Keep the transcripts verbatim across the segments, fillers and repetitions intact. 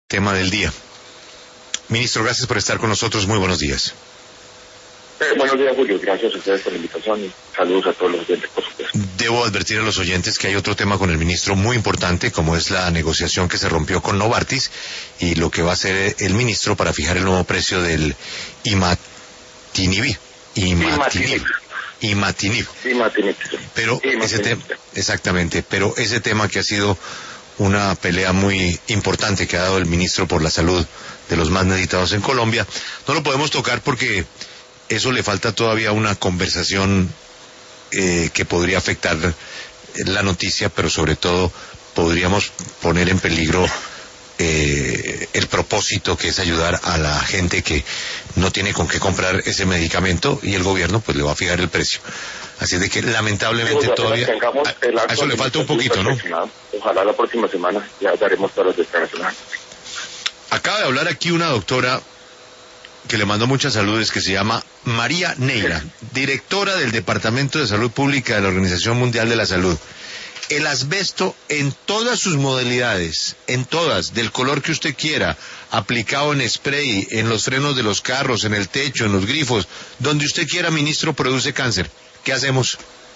tema del día. Ministro, gracias por estar con nosotros. Muy buenos días. Eh, buenos días, Julio. Gracias a ustedes por la invitación y saludos a todos los oyentes, por supuesto. Debo advertir a los oyentes que hay otro tema con el ministro muy importante, como es la negociación que se rompió con Novartis y lo que va a hacer el ministro para fijar el nuevo precio del imatinib. Imatinib. Imatinib. Imatinib. Pero ese tema, exactamente, pero ese tema que ha sido una pelea muy importante que ha dado el ministro por la salud de los más necesitados en Colombia, no lo podemos tocar porque eso le falta todavía una conversación eh, que podría afectar la noticia, pero sobre todo podríamos poner en peligro eh, el propósito, que es ayudar a la gente que no tiene con qué comprar ese medicamento, y el gobierno pues le va a fijar el precio. Así de que lamentablemente sí, todavía a, a eso le falta un poquito, ¿no? Ojalá la próxima semana ya daremos todas las declaraciones. Acaba de hablar aquí una doctora que le mandó muchas saludes, que se llama María Neira, directora del Departamento de Salud Pública de la Organización Mundial de la Salud. El asbesto en todas sus modalidades, en todas, del color que usted quiera, aplicado en spray, en los frenos de los carros, en el techo, en los grifos, donde usted quiera, ministro, produce cáncer. ¿Qué hacemos?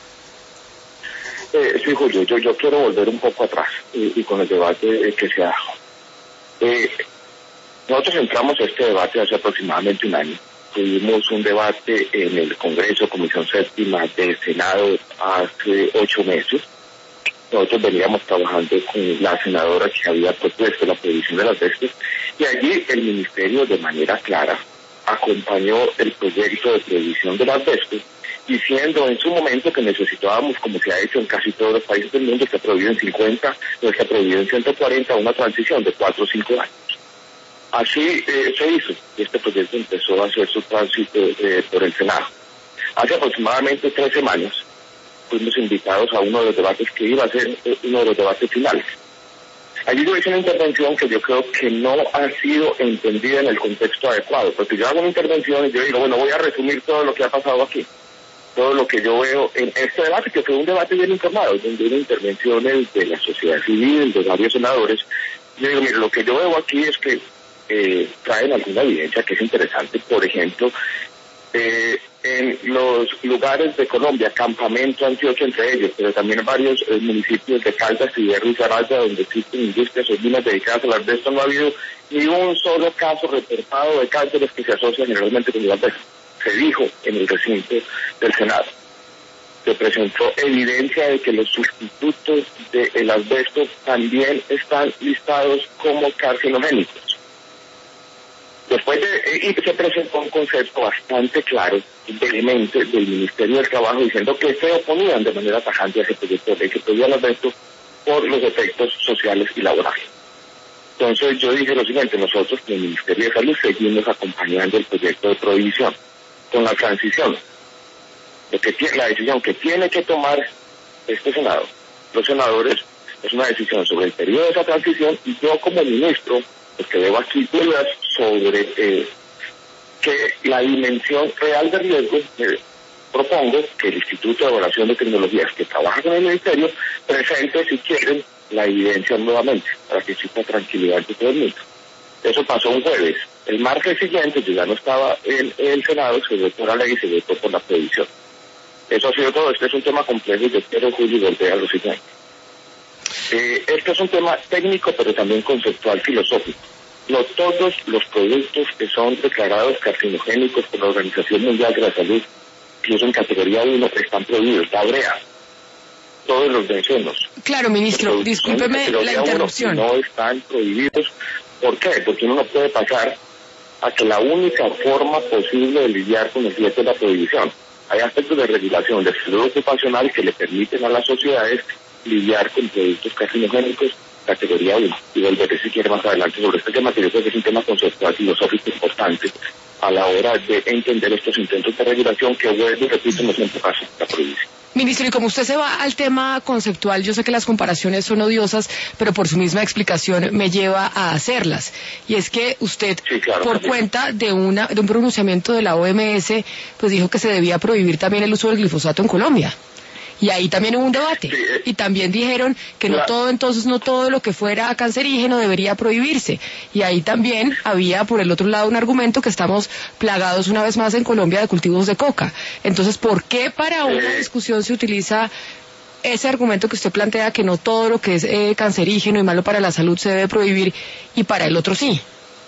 Eh, sí, Julio, yo, yo quiero volver un poco atrás y, y con el debate eh, que se ha... Eh, nosotros entramos a este debate hace aproximadamente un año. Tuvimos un debate en el Congreso, Comisión Séptima del Senado, hace ocho meses. Nosotros veníamos trabajando con la senadora que había propuesto la prohibición de las asbestos, y allí el Ministerio de manera clara acompañó el proyecto de prohibición de las asbestos, diciendo en su momento que necesitábamos, como se ha hecho en casi todos los países del mundo, está prohibido en cincuenta, no está prohibido en ciento cuarenta, una transición de cuatro o cinco años. Así eh, se hizo, y este proyecto empezó a hacer su tránsito eh, por el Senado. Hace aproximadamente tres semanas fuimos invitados a uno de los debates que iba a ser eh, uno de los debates finales. Allí yo hice una intervención que yo creo que no ha sido entendida en el contexto adecuado, porque yo hago una intervención y yo digo, bueno, voy a resumir todo lo que ha pasado aquí, todo lo que yo veo en este debate, que fue un debate bien informado, donde hubo intervenciones de la sociedad civil, de varios senadores. Yo digo, mire, lo que yo veo aquí es que eh, traen alguna evidencia que es interesante. Por ejemplo, eh, en los lugares de Colombia, Campamento, Antioquia entre ellos, pero también en varios eh, municipios de Caldas, Hierro y Saraya, donde existen industrias o minas dedicadas al asbesto, no ha habido ni un solo caso reportado de cánceres que se asocian generalmente con el asbesto. Se dijo en el recinto del Senado. Se presentó evidencia de que los sustitutos del asbesto también están listados como carcinogénicos. Después de, y se presentó un concepto bastante claro, vehemente, del Ministerio del Trabajo, diciendo que se oponían de manera tajante a ese proyecto de ley que pedía el asbesto por los efectos sociales y laborales. Entonces yo dije lo siguiente: nosotros, como Ministerio de Salud, seguimos acompañando el proyecto de prohibición con la transición. Lo que tiene, la decisión que tiene que tomar este Senado, los senadores, es una decisión sobre el periodo de esa transición, y yo como ministro, pues que debo aquí dudas sobre eh, que la dimensión real de riesgo, eh, propongo que el Instituto de Evaluación de Tecnologías, que trabaja con el Ministerio, presente, si quieren, la evidencia nuevamente, para que exista tranquilidad de todo el mundo. Eso pasó un jueves. El martes siguiente, yo ya no estaba en el Senado, se votó la ley y se votó por la prohibición. Eso ha sido todo. Este es un tema complejo y yo quiero, Julio, volver a lo siguiente. Eh, este es un tema técnico, pero también conceptual, filosófico. No todos los productos que son declarados carcinogénicos por la Organización Mundial de la Salud, incluso en categoría uno, están prohibidos. La brea, todos los bencenos. Claro, ministro, discúlpeme la interrupción. No están prohibidos. ¿Por qué? Porque uno no puede pasar a que la única forma posible de lidiar con el riesgo es la prohibición. Hay aspectos de regulación de salud ocupacional que le permiten a las sociedades lidiar con productos carcinogénicos categoría uno. Y volveré si quiere más adelante sobre este tema, que yo creo que es un tema conceptual, filosófico importante a la hora de entender estos intentos de regulación que, vuelvo y repito, no siempre pasan la prohibición. Ministro, y como usted se va al tema conceptual, yo sé que las comparaciones son odiosas, pero por su misma explicación me lleva a hacerlas. Y es que usted, sí, claro, por también. cuenta de una de un pronunciamiento de la O M S, pues dijo que se debía prohibir también el uso del glifosato en Colombia. Y ahí también hubo un debate. Sí, eh, y también dijeron que no la, todo, entonces no todo lo que fuera cancerígeno debería prohibirse. Y ahí también había, por el otro lado, un argumento que estamos plagados una vez más en Colombia de cultivos de coca. Entonces, ¿por qué para una eh, discusión se utiliza ese argumento que usted plantea, que no todo lo que es eh, cancerígeno y malo para la salud se debe prohibir, y para el otro sí?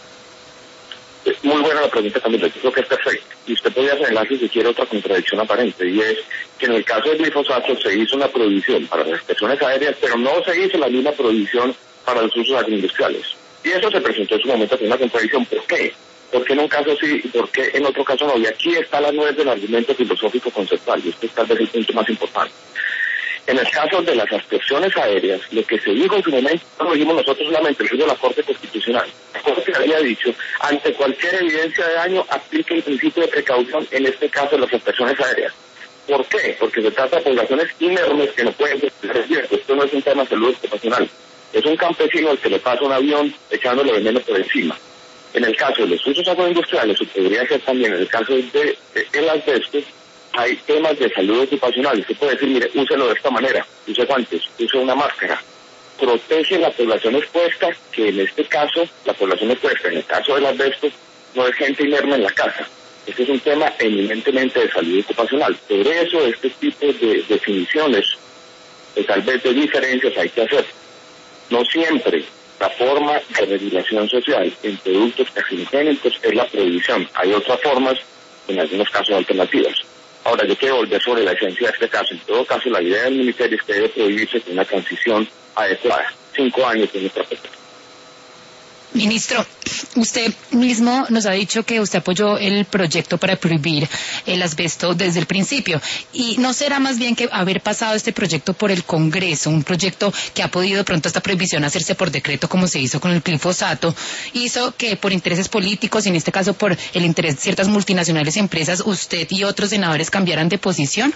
Muy buena la pregunta, Camila, yo creo que es perfecta. Y usted podría señalar si quiere otra contradicción aparente, y es que en el caso del glifosato se hizo una prohibición para las personas aéreas, pero no se hizo la misma prohibición para los usos agroindustriales. Y eso se presentó en su momento como una contradicción. ¿Por qué? ¿Por qué en un caso sí y por qué en otro caso no? Y aquí está la nuez del argumento filosófico conceptual, y este es tal vez el punto más importante. En el caso de las aspersiones aéreas, lo que se dijo en su momento, no lo dijimos nosotros solamente, lo dijo la Corte Constitucional. La Corte había dicho, ante cualquier evidencia de daño, aplica el principio de precaución, en este caso de las aspersiones aéreas. ¿Por qué? Porque se trata de poblaciones inermes que no pueden tener riesgo. Esto no es un tema de salud ocupacional. Es un campesino al que le pasa un avión echándole veneno por encima. En el caso de los usos agroindustriales, o podría ser también en el caso de, de, de el asbesto, hay temas de salud ocupacional. Usted puede decir, mire, úselo de esta manera, use guantes, use una máscara. Protege la población expuesta, que en este caso, la población expuesta, en el caso del asbesto, no es gente inerme en la casa. Este es un tema eminentemente de salud ocupacional. Por eso este tipo de definiciones, de, tal vez de diferencias, hay que hacer. No siempre la forma de regulación social en productos carcinogénicos es la prohibición. Hay otras formas, en algunos casos alternativas. Ahora, yo quiero volver sobre la esencia de este caso. En todo caso, la idea del Ministerio es que debe prohibirse con una transición adecuada. Cinco años de nuestra propuesta. Ministro, usted mismo nos ha dicho que usted apoyó el proyecto para prohibir el asbesto desde el principio. ¿Y no será más bien que haber pasado este proyecto por el Congreso, un proyecto que ha podido de pronto esta prohibición hacerse por decreto como se hizo con el glifosato, hizo que por intereses políticos, y en este caso por el interés de ciertas multinacionales y empresas, usted y otros senadores cambiaran de posición?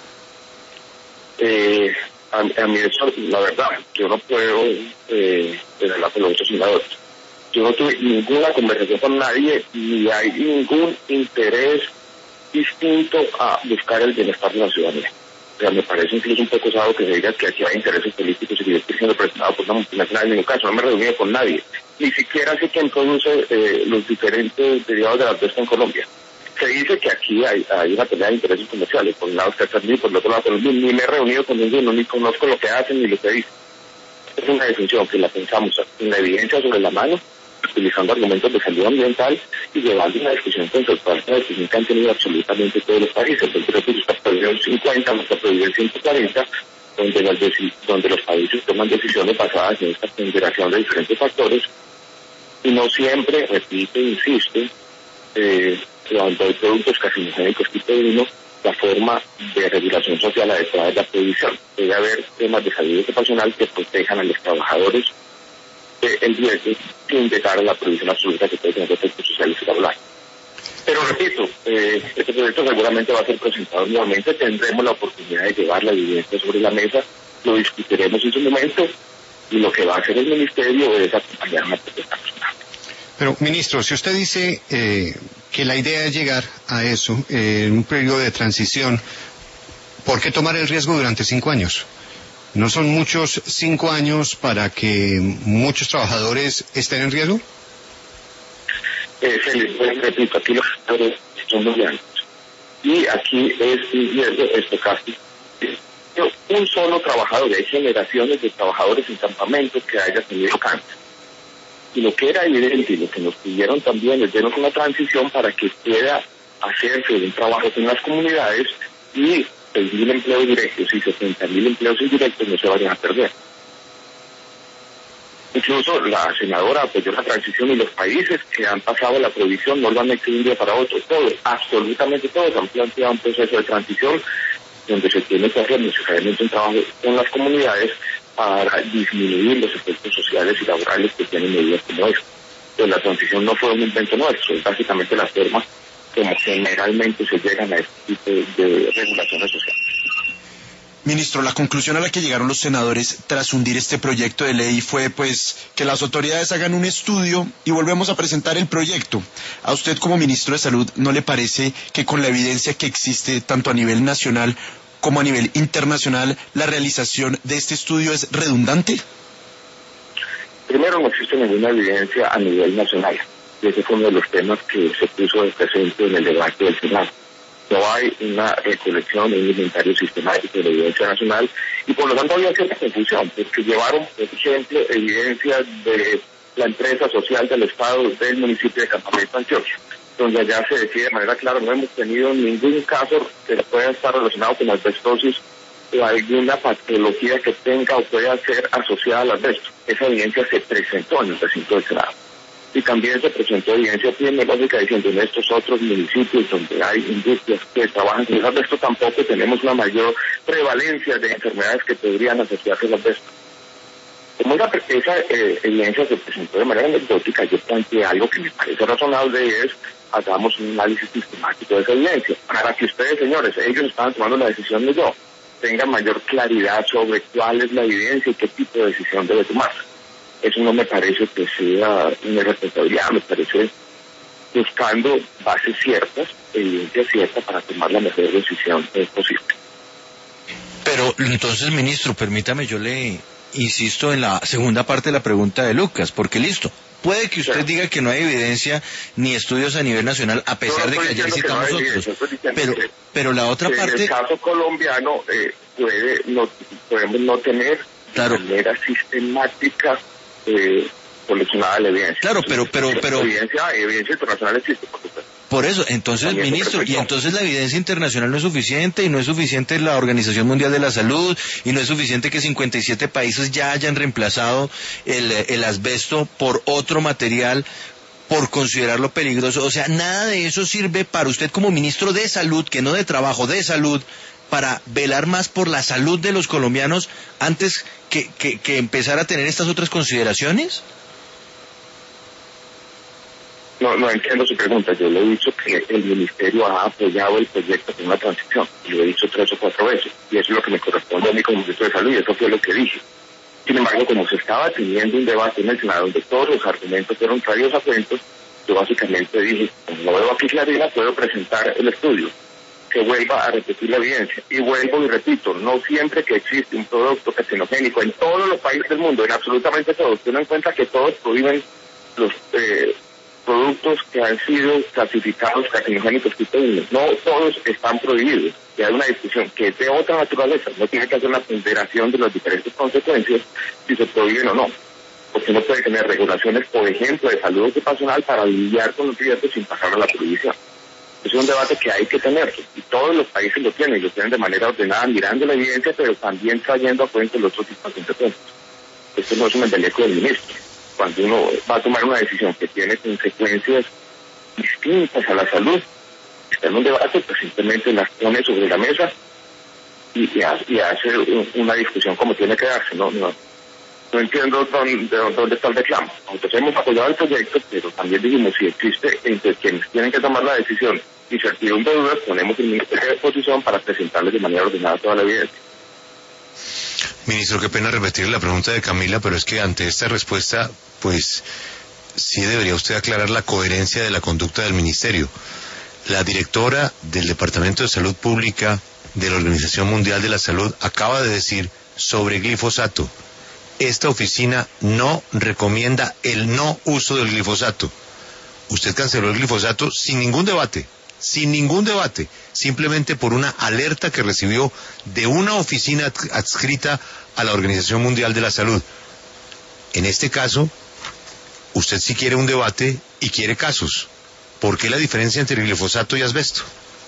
Eh, a, a mí eso, la verdad, yo no puedo eh, hablar con los otros senadores. Yo no tuve ninguna conversación con nadie, ni hay ningún interés distinto a buscar el bienestar de la ciudadanía. O sea, me parece incluso un poco osado que se diga que aquí hay intereses políticos y que yo estoy siendo presionado por una multinacional. En ningún caso, no me he reunido con nadie. Ni siquiera sé quién produce eh, los diferentes derivados del asbesto en Colombia. Se dice que aquí hay, hay una pelea de intereses comerciales. Por un lado está Estados Unidos, por el otro lado, ni, ni me he reunido con ninguno, ni conozco lo que hacen ni lo que dicen. Es una definición que la pensamos en la evidencia sobre la mano, utilizando argumentos de salud ambiental y llevando una discusión conceptual, una discusión que han tenido absolutamente todos los países. El proyecto está prohibido en cincuenta, no está prohibido en ciento cuarenta, donde, las donde los países toman decisiones basadas en esta consideración de diferentes factores, y no siempre, repito e insisto, eh, cuando hay productos carcinogénicos tipo uno, la forma de regulación social adecuada es la prohibición. Debe haber temas de salud ocupacional que protejan a los trabajadores el riesgo sin llegar a la prohibición absoluta que puede tener efectos sociales y laborales. Pero repito, eh, este proyecto seguramente va a ser presentado nuevamente, tendremos la oportunidad de llevar la evidencia sobre la mesa, lo discutiremos en su momento, y lo que va a hacer el Ministerio es acompañar la propuesta personal. Pero, ministro, si usted dice eh, que la idea es llegar a eso eh, en un periodo de transición, ¿por qué tomar el riesgo durante cinco años? ¿No son muchos cinco años para que muchos trabajadores estén en riesgo? Eh, Felipe, repito, aquí los trabajadores son muy grandes. Y aquí es un riesgo estocástico. Un solo trabajador, hay generaciones de trabajadores en campamentos que haya tenido cáncer. Y lo que era evidente y lo que nos pidieron también es darnos una transición para que pueda hacerse un trabajo en las comunidades y seis mil empleos directos y setenta mil empleos indirectos no se vayan a perder. Incluso la senadora apoyó la transición, y los países que han pasado la prohibición no lo han hecho de un día para otro. Todos, absolutamente todos, han planteado un proceso de transición donde se tiene que hacer necesariamente un trabajo con las comunidades para disminuir los efectos sociales y laborales que tienen medidas como esta. Pues la transición no fue un invento nuestro, es básicamente la forma como generalmente se llegan a este tipo de regulaciones sociales. Ministro, la conclusión a la que llegaron los senadores tras hundir este proyecto de ley fue pues que las autoridades hagan un estudio y volvemos a presentar el proyecto. ¿A usted como ministro de Salud no le parece que con la evidencia que existe tanto a nivel nacional como a nivel internacional, la realización de este estudio es redundante? Primero, no existe ninguna evidencia a nivel nacional. Y ese fue uno de los temas que se puso de presente en el debate del Senado. No hay una recolección, un inventario sistemático de la evidencia nacional, y por lo tanto había cierta confusión, porque llevaron, por ejemplo, evidencia de la empresa social del Estado del municipio de Campamento, Antioquia, donde allá se decide de manera clara, no hemos tenido ningún caso que pueda estar relacionado con asbestosis o alguna patología que tenga o pueda ser asociada al asbesto. Esa evidencia se presentó en el recinto del Senado. Y también se presentó evidencia epidemiológica diciendo en estos otros municipios donde hay industrias que trabajan con el asbesto tampoco tenemos una mayor prevalencia de enfermedades que podrían asociarse al asbesto. Como esa, esa eh, evidencia se presentó de manera anecdótica, yo planteé algo que me parece razonable, y es hagamos un análisis sistemático de esa evidencia, para que ustedes, señores, ellos estaban tomando la decisión de yo, tengan mayor claridad sobre cuál es la evidencia y qué tipo de decisión debe tomarse. Eso no me parece que sea una responsabilidad, me parece buscando bases ciertas, evidencia cierta para tomar la mejor decisión posible. Pero entonces, ministro, permítame, yo le insisto en la segunda parte de la pregunta de Lucas, porque listo, puede que usted diga que no hay evidencia ni estudios a nivel nacional, a pesar de que ayer citamos que no otros, pero, pero la otra parte... En el caso colombiano eh, puede no, podemos no tener claro. de manera sistemática eh, coleccionada la evidencia. Claro, pero... pero, pero evidencia, evidencia internacional existe, por supuesto. Por eso, entonces, ministro, y entonces la evidencia internacional no es suficiente, y no es suficiente la Organización Mundial de la Salud, y no es suficiente que cincuenta y siete países ya hayan reemplazado el, el asbesto por otro material por considerarlo peligroso. O sea, nada de eso sirve para usted como ministro de Salud, que no de Trabajo, de Salud, para velar más por la salud de los colombianos antes que, que, que empezar a tener estas otras consideraciones. No, no entiendo su pregunta. Yo le he dicho que el Ministerio ha apoyado el proyecto con una transición. Lo he dicho tres o cuatro veces. Y eso es lo que me corresponde a mí como ministro de Salud, y eso fue lo que dije. Sin embargo, como se estaba teniendo un debate en el Senado donde todos los argumentos fueron traídos a cuentos, yo básicamente dije, como no veo aquí claridad, puedo presentar el estudio, que vuelva a repetir la evidencia. Y vuelvo y repito, no siempre que existe un producto carcinogénico en todos los países del mundo, en absolutamente todos, ten en cuenta que todos prohíben los... Eh, productos que han sido clasificados carcinogénicos tipo uno. No todos están prohibidos. Y hay una discusión que es de otra naturaleza. No tiene que hacer una ponderación de las diferentes consecuencias si se prohíben o no. Porque no puede tener regulaciones, por ejemplo, de salud ocupacional para lidiar con los riesgos sin pasar a la prohibición. Es un debate que hay que tener. Y todos los países lo tienen. Y lo tienen de manera ordenada, mirando la evidencia, pero también trayendo a cuenta los otros tipos de consecuencias. Esto no es un embeleco del ministro. Cuando uno va a tomar una decisión que tiene consecuencias distintas a la salud, está en un debate, pues simplemente las pone sobre la mesa y, y, hace, y hace una discusión como tiene que darse. No, no, no entiendo dónde, dónde está el reclamo. Nosotros hemos apoyado el proyecto, pero también dijimos, si existe entre quienes tienen que tomar la decisión y certidumbre de dudas, ponemos el ministerio de disposición para presentarles de manera ordenada toda la evidencia. Ministro, qué pena repetir la pregunta de Camila, pero es que ante esta respuesta, pues sí debería usted aclarar la coherencia de la conducta del ministerio. La directora del Departamento de Salud Pública de la Organización Mundial de la Salud acaba de decir sobre glifosato: esta oficina no recomienda el no uso del glifosato. Usted canceló el glifosato sin ningún debate. Sin ningún debate, simplemente por una alerta que recibió de una oficina adscrita a la Organización Mundial de la Salud. En este caso, usted sí quiere un debate y quiere casos. ¿Por qué la diferencia entre glifosato y asbesto?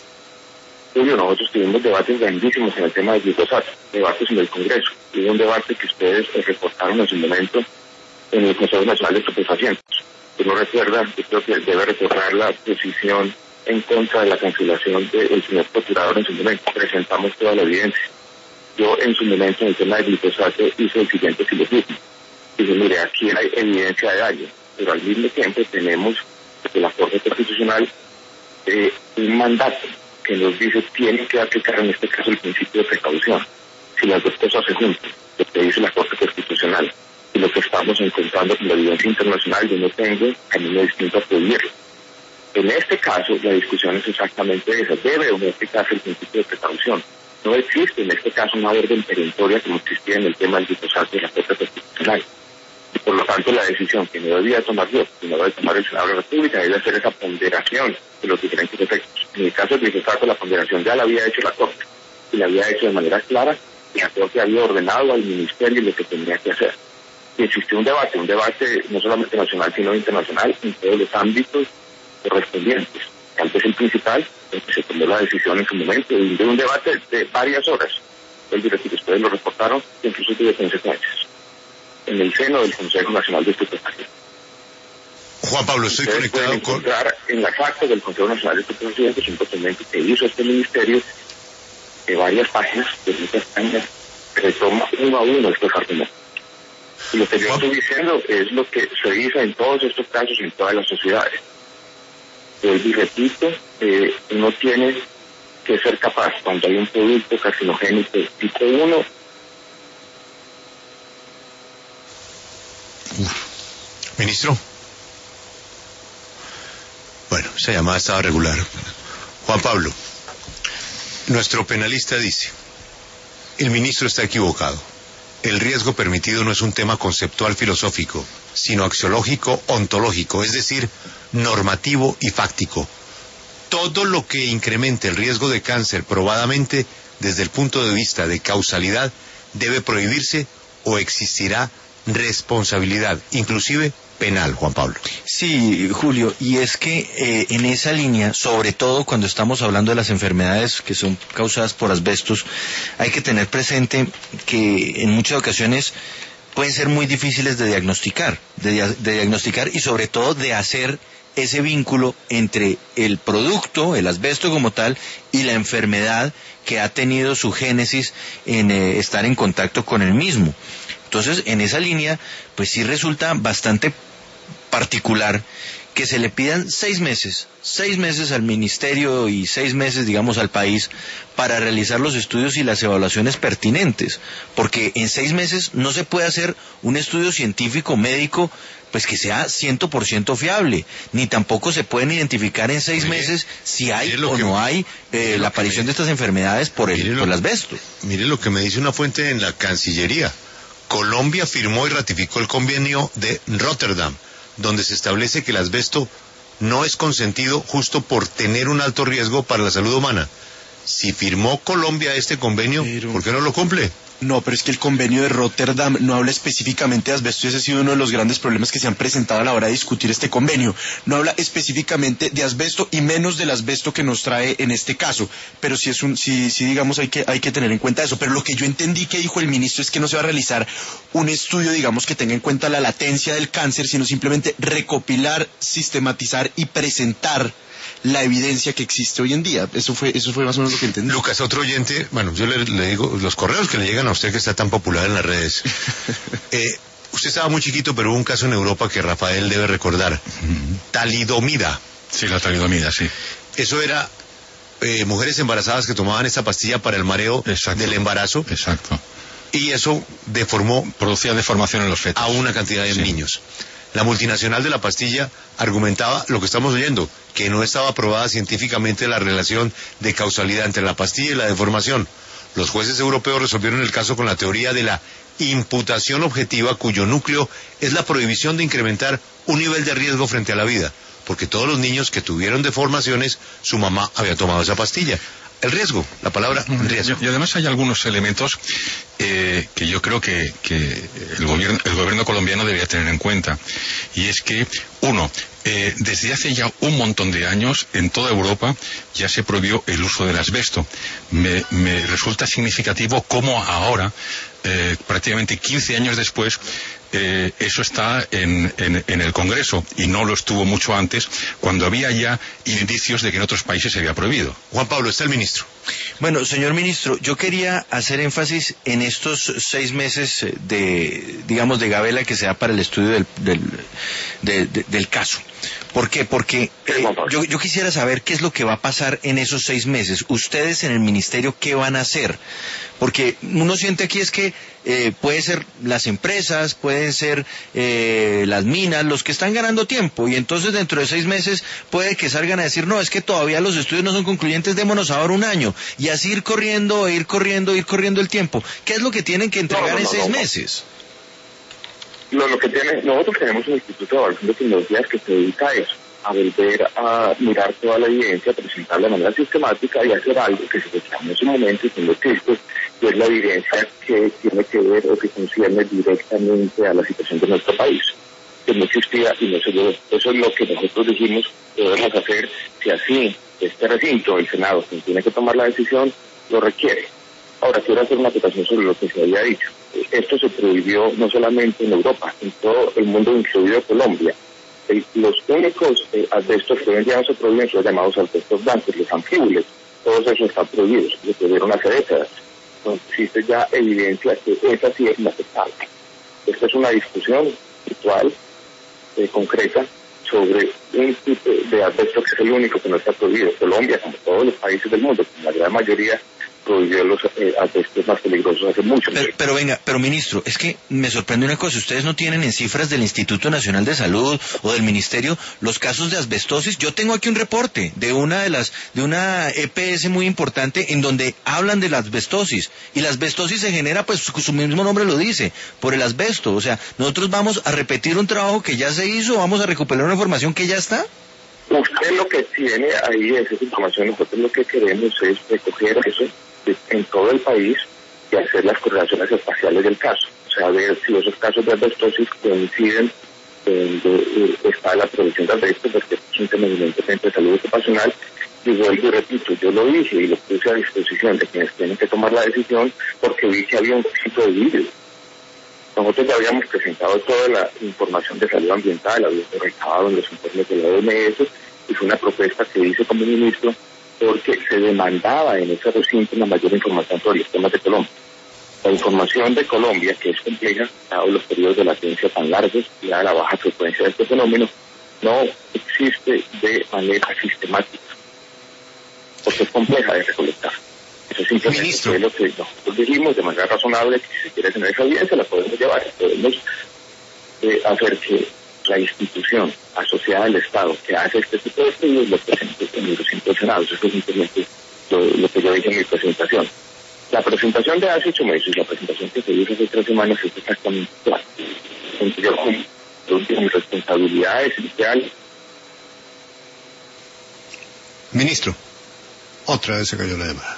Julio, nosotros tuvimos debates grandísimos en el tema del glifosato, debates en el Congreso. Hubo un debate que ustedes reportaron en su momento en el Consejo Nacional de Estupefacientes. Si no recuerda, yo creo que debe recordar la posición en contra de la cancelación del señor procurador en su momento. Presentamos toda la evidencia. Yo en su momento en el tema del glifosato hice el siguiente silogismo. Dije, mire, aquí hay evidencia de daño, pero al mismo tiempo tenemos de la Corte Constitucional eh, un mandato que nos dice tiene que aplicar en este caso el principio de precaución. Si las dos cosas se juntan, lo que dice la Corte Constitucional y lo que estamos encontrando con la evidencia internacional, yo no tengo camino distinto a prohibirlo. En este caso, la discusión es exactamente esa. Debe o no aplicarse el principio de precaución. No existe en este caso una orden perentoria como existía en el tema del glifosato de la Corte Constitucional. Y por lo tanto la decisión que no debía tomar yo, que no debe tomar el Senado de la República, debe hacer esa ponderación de los diferentes efectos. En el caso del glifosato, la ponderación ya la había hecho la Corte, y la había hecho de manera clara, y la Corte había ordenado al Ministerio lo que tenía que hacer. Y existió un debate, un debate no solamente nacional, sino internacional, en todos los ámbitos correspondientes. Antes el principal, el que se tomó la decisión en su momento, de un debate de varias horas. El directivo, ustedes lo reportaron, que incluso tuvo consecuencias en el seno del Consejo Nacional de Estupefacientes. Juan Pablo, estoy Ustedes conectado con... encontrar en las actas del Consejo Nacional de Estupefacientes un documento que hizo este ministerio de varias páginas, de muchas páginas, que retoma uno a uno estos argumentos. Y lo que yo estoy diciendo es lo que se dice en todos estos casos, en todas las sociedades. Y repito, eh, uno tiene que ser capaz, cuando hay un producto carcinogénico tipo uno, Ministro. Bueno, esa llamada estaba regular. Juan Pablo, nuestro penalista dice, el ministro está equivocado. El riesgo permitido no es un tema conceptual filosófico, sino axiológico, ontológico, es decir, normativo y fáctico. Todo lo que incremente el riesgo de cáncer probadamente desde el punto de vista de causalidad debe prohibirse o existirá responsabilidad, inclusive penal, Juan Pablo. Sí, Julio, y es que eh, en esa línea, sobre todo cuando estamos hablando de las enfermedades que son causadas por asbestos, hay que tener presente que en muchas ocasiones pueden ser muy difíciles de diagnosticar, de, de diagnosticar y sobre todo de hacer ese vínculo entre el producto, el asbesto como tal, y la enfermedad que ha tenido su génesis en eh, estar en contacto con el mismo. Entonces, en esa línea, pues sí resulta bastante particular que se le pidan seis meses, seis meses al ministerio y seis meses, digamos, al país para realizar los estudios y las evaluaciones pertinentes, porque en seis meses no se puede hacer un estudio científico médico pues que sea cien por ciento fiable, ni tampoco se pueden identificar en seis mire, meses si hay o no hay eh, la aparición me, de estas enfermedades por el, por el asbesto. Mire lo que me dice una fuente en la Cancillería. Colombia firmó y ratificó el convenio de Rotterdam, donde se establece que el asbesto no es consentido justo por tener un alto riesgo para la salud humana. Si firmó Colombia este convenio, pero... ¿por qué no lo cumple? No, pero es que el convenio de Rotterdam no habla específicamente de asbesto y ese ha sido uno de los grandes problemas que se han presentado a la hora de discutir este convenio. No habla específicamente de asbesto y menos del asbesto que nos trae en este caso. Pero sí es un, sí, sí digamos hay que, hay que tener en cuenta eso. Pero lo que yo entendí que dijo el ministro es que no se va a realizar un estudio, digamos, que tenga en cuenta la latencia del cáncer, sino simplemente recopilar, sistematizar y presentar la evidencia que existe hoy en día. Eso fue eso fue más o menos lo que entendí. Lucas, otro oyente, bueno, yo le, le digo, los correos que le llegan a usted que está tan popular en las redes. eh, usted estaba muy chiquito, pero hubo un caso en Europa que Rafael debe recordar. Uh-huh. Talidomida. Sí, la talidomida, sí. Eso era eh, mujeres embarazadas que tomaban esta pastilla para el mareo Exacto. del embarazo. Exacto. Y eso deformó... Producía deformación en los fetos. A una cantidad de sí. niños. La multinacional de la pastilla argumentaba lo que estamos oyendo, que no estaba aprobada científicamente la relación de causalidad entre la pastilla y la deformación. Los jueces europeos resolvieron el caso con la teoría de la imputación objetiva, cuyo núcleo es la prohibición de incrementar un nivel de riesgo frente a la vida, porque todos los niños que tuvieron deformaciones, su mamá había tomado esa pastilla. El riesgo, la palabra riesgo. Y además hay algunos elementos eh, que yo creo que, que el gobierno, el gobierno colombiano debería tener en cuenta. Y es que, uno, eh, desde hace ya un montón de años, en toda Europa, ya se prohibió el uso del asbesto. Me, me resulta significativo cómo ahora, eh, prácticamente quince años después, Eh, eso está en, en, en el Congreso y no lo estuvo mucho antes, cuando había ya indicios de que en otros países se había prohibido. Juan Pablo, está el ministro. Bueno, señor ministro, yo quería hacer énfasis en estos seis meses de, digamos, de gabela que se da para el estudio del, del, de, de, del caso. ¿Por qué? Porque eh, yo, yo quisiera saber qué es lo que va a pasar en esos seis meses. Ustedes en el ministerio, ¿qué van a hacer? Porque uno siente aquí es que eh, puede ser las empresas, pueden ser eh, las minas, los que están ganando tiempo, y entonces dentro de seis meses puede que salgan a decir, no, es que todavía los estudios no son concluyentes, démonos ahora un año. año, y así ir corriendo, ir corriendo, ir corriendo el tiempo. ¿Qué es lo que tienen que entregar no, no, en no, seis no, meses? Lo, lo que tiene, nosotros tenemos un instituto de evaluación de tecnologías que se dedica a eso, a volver a mirar toda la evidencia, presentarla de manera sistemática y hacer algo que se reclamó en su momento y que no existe, que es la evidencia que tiene que ver o que concierne directamente a la situación de nuestro país, que no existía y no se logró. Eso es lo que nosotros dijimos que debemos hacer, si así este recinto, el Senado, quien tiene que tomar la decisión, lo requiere. Ahora, quiero hacer una acotación sobre lo que se había dicho. Esto se prohibió no solamente en Europa, en todo el mundo, incluido Colombia. El, los únicos eh, asbestos que hoy en día no se prohíben son los llamados asbestos blancos, los anfibles. Todos esos están prohibidos, se prohibieron hace décadas. Entonces existe ya evidencia que esa sí es inaceptable. Esta es una discusión virtual, eh, concreta, sobre un tipo de asbesto que es el único que no está prohibido. Colombia, como todos los países del mundo, la gran mayoría, prohibió los eh, asbestos más peligrosos hace mucho pero, tiempo. Pero venga, pero ministro, es que me sorprende una cosa, ustedes no tienen en cifras del Instituto Nacional de Salud o del Ministerio los casos de asbestosis. Yo tengo aquí un reporte de una de las, de una E P S muy importante en donde hablan de la asbestosis, y la asbestosis se genera, pues su mismo nombre lo dice, por el asbesto. O sea, nosotros vamos a repetir un trabajo que ya se hizo, vamos a recuperar una información que ya está. Usted lo que tiene ahí es esa información, nosotros lo que queremos es recoger eso en todo el país y hacer las correlaciones espaciales del caso, o sea, ver si esos casos de asbestosis coinciden donde está la producción de asbesto, porque es un tema evidentemente de salud ocupacional, y vuelvo y repito, yo lo dije y lo puse a disposición de quienes tienen que tomar la decisión, porque vi que había un tipo de vidrio. Nosotros ya habíamos presentado toda la información de salud ambiental, habíamos recabado en los informes de la O M S, y fue una propuesta que hice como ministro, porque se demandaba en ese recinto una mayor información sobre los temas de Colombia. La información de Colombia, que es compleja, dado los periodos de latencia tan largos y dada la baja frecuencia de este fenómeno, no existe de manera sistemática, porque es compleja de recolectar. Eso simplemente es lo que nosotros dijimos de manera razonable, que si se quiere tener esa evidencia la podemos llevar, podemos eh, hacer que la institución asociada al Estado que hace este tipo de estudios lo presente en los impresionados. Eso es simplemente lo, lo que yo dije en mi presentación. La presentación de hace ocho meses y la presentación que se hizo hace tres semanas es exactamente igual. Yo con mis responsabilidades iniciales. Ministro, otra vez se cayó la llamada.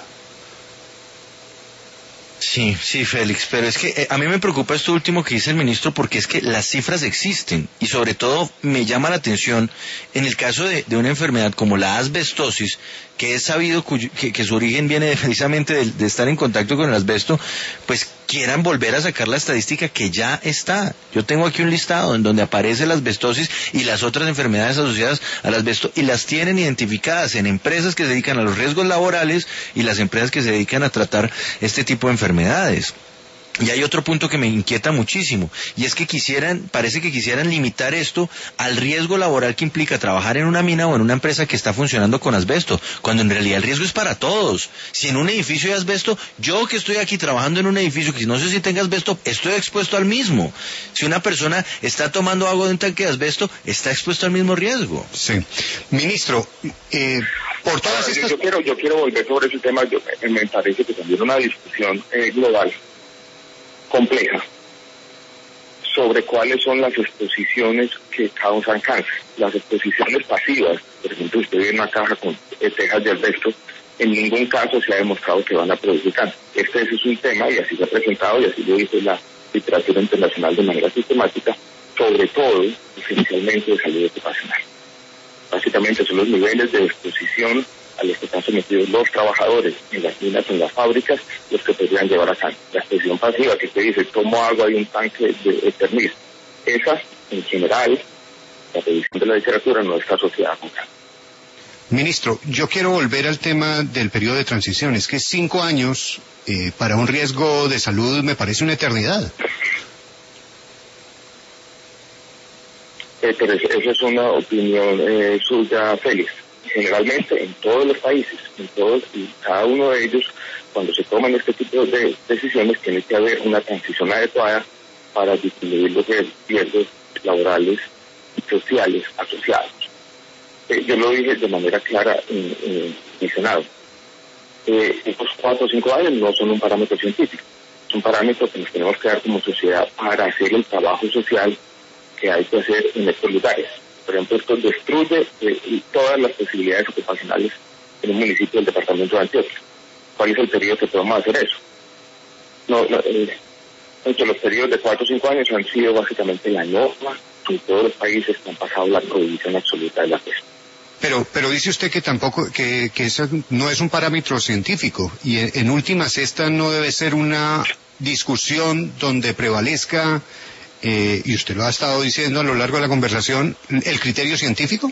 Sí, sí, Félix, pero es que eh, a mí me preocupa esto último que dice el ministro, porque es que las cifras existen y sobre todo me llama la atención en el caso de, de una enfermedad como la asbestosis, que es sabido cuyo, que, que su origen viene precisamente de, de estar en contacto con el asbesto, pues quieran volver a sacar la estadística que ya está. Yo tengo aquí un listado en donde aparece la asbestosis y las otras enfermedades asociadas al asbesto, y las tienen identificadas en empresas que se dedican a los riesgos laborales y las empresas que se dedican a tratar este tipo de enfermedades. Y hay otro punto que me inquieta muchísimo, y es que quisieran, parece que quisieran limitar esto al riesgo laboral que implica trabajar en una mina o en una empresa que está funcionando con asbesto, cuando en realidad el riesgo es para todos. Si en un edificio hay asbesto, yo que estoy aquí trabajando en un edificio que no sé si tenga asbesto, estoy expuesto al mismo. Si una persona está tomando agua de un tanque de asbesto, está expuesto al mismo riesgo. Sí. Ministro, eh, por todas estas... Yo, yo, quiero, yo quiero volver sobre ese tema. Yo, me parece que también una discusión eh, global compleja sobre cuáles son las exposiciones que causan cáncer. Las exposiciones pasivas, por ejemplo, usted ve una caja con tejas de asbesto, en ningún caso se ha demostrado que van a producir cáncer. Este es un tema, y así se ha presentado, y así lo dice la literatura internacional de manera sistemática, sobre todo, esencialmente, de salud ocupacional. Básicamente son los niveles de exposición a los que están sometidos los trabajadores en las minas, en las fábricas, los que podrían llevar a cáncer. La exposición pasiva, que usted dice, tomo agua de un tanque de Eternis, esa, en general, la revisión de la literatura no está asociada con cáncer. Ministro, yo quiero volver al tema del periodo de transición. Es que cinco años eh, para un riesgo de salud me parece una eternidad. Eh, pero esa es una opinión eh, suya, Félix. Generalmente en todos los países, en todos y cada uno de ellos, cuando se toman este tipo de decisiones, tiene que haber una transición adecuada para disminuir los riesgos laborales y sociales asociados. Eh, yo lo dije de manera clara en, en mi Senado. Eh, estos cuatro o cinco años no son un parámetro científico, es un parámetro que nos tenemos que dar como sociedad para hacer el trabajo social que hay que hacer en estos lugares. Por ejemplo, esto destruye eh, todas las posibilidades ocupacionales en un municipio del departamento de Antioquia. ¿Cuál es el periodo que podemos hacer eso? No, no eh, entre los periodos de cuatro o cinco años han sido básicamente la norma en todos los países que han pasado la prohibición absoluta de la peste. Pero, pero dice usted que tampoco, que, que eso no es un parámetro científico, y en, en últimas esta no debe ser una discusión donde prevalezca, eh, y usted lo ha estado diciendo a lo largo de la conversación, el criterio científico.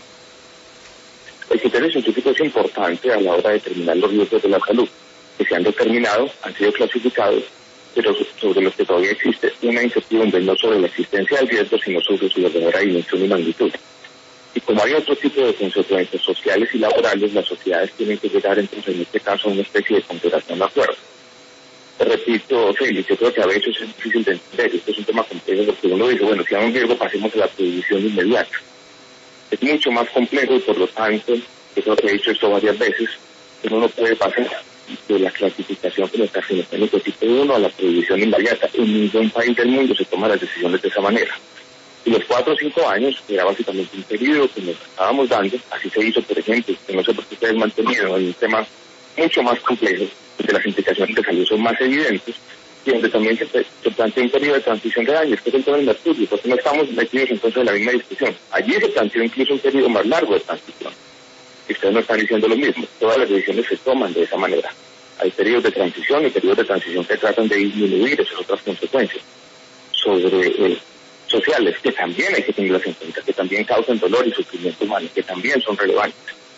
El criterio científico es importante a la hora de determinar los riesgos de la salud, que se han determinado, han sido clasificados, pero sobre los que todavía existe una incertidumbre, no sobre la existencia del riesgo, sino sobre su verdadera dimensión y magnitud. Y como hay otro tipo de consecuencias sociales y laborales, las sociedades tienen que llegar entonces en este caso a una especie de ponderación de acuerdo. Te repito, Félix, yo creo que a veces es difícil de entender, esto es un tema complejo porque uno dice, bueno, si hay un riesgo pasemos a la prohibición inmediata. Es mucho más complejo y por lo tanto, yo creo que he dicho esto varias veces, uno no puede pasar de la clasificación como carcinogénico tipo uno a la prohibición inmediata. En ningún país del mundo se toman las decisiones de esa manera. Y los cuatro o cinco años, que era básicamente un periodo que nos estábamos dando, así se hizo, por ejemplo, que no sé por qué ustedes mantuvieron en un tema mucho más complejo, donde las implicaciones de salud son más evidentes, y donde también se, se plantea un periodo de transición de años, que es el tema del mercurio, porque no estamos metidos entonces en la misma discusión. Allí se planteó incluso un periodo más largo de transición. Y ustedes no están diciendo lo mismo. Todas las decisiones se toman de esa manera. Hay periodos de transición y periodos de transición que tratan de disminuir esas otras consecuencias sobre el sociales, que también hay que tenerlas en cuenta, que también causan dolor y sufrimiento humano, que también son relevantes.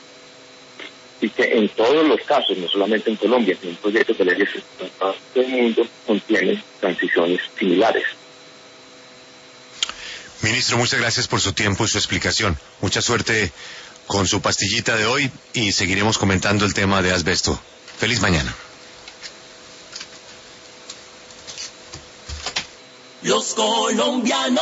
Y que en todos los casos, no solamente en Colombia, sino en proyectos de leyes en todo el mundo, contienen transiciones similares. Ministro, muchas gracias por su tiempo y su explicación. Mucha suerte con su pastillita de hoy y seguiremos comentando el tema de asbesto. Feliz mañana. Los colombianos